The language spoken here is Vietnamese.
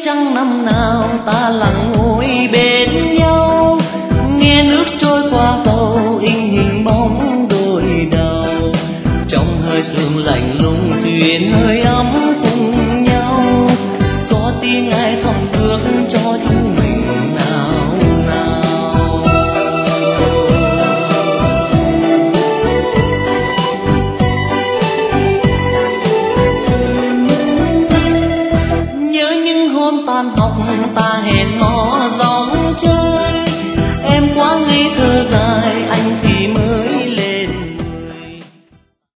chăng năm nào ta lặng ngồi bên nhau, nghe nước trôi qua cầu in hình bóng đôi đầu. Trong hơi sương lạnh lùng thuyền hơi ấm cùng nhau, có tiếng ai thầm ước cho chúng mình nào nào. Nhớ những hôm tan học ta hẹn hò gió